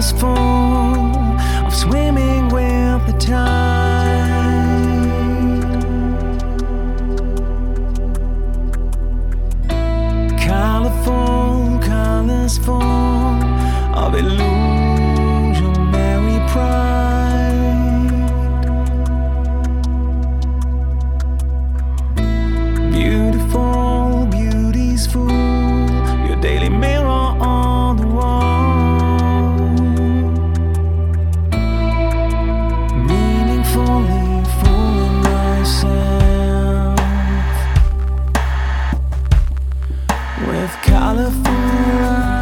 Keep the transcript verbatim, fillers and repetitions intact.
was full of swimming with the tide. Colorful, colors full of illusionary pride. Beautiful, beauty's full, your daily mirror on the wall. Meaningfully fooling myself with colorful eyes.